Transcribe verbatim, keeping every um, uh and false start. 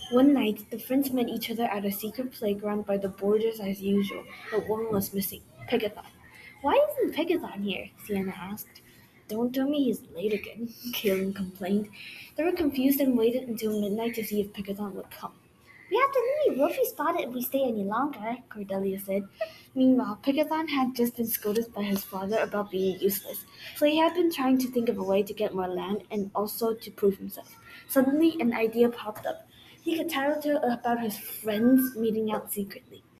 One night, the friends met each other at a secret playground by the borders as usual, but one was missing: Pickathon. "Why isn't Pickathon here?" Sienna asked. "Don't tell me he's late again," Kaelin complained. They were confused and waited until midnight to see if Pickathon would come. "We have to leave. We'll be spotted if we stay any longer," Cordelia said. Meanwhile, Pickathon had just been scolded by his father about being useless, so he had been trying to think of a way to get more land and also to prove himself. Suddenly, an idea popped up. He could tell her about his friends meeting out secretly.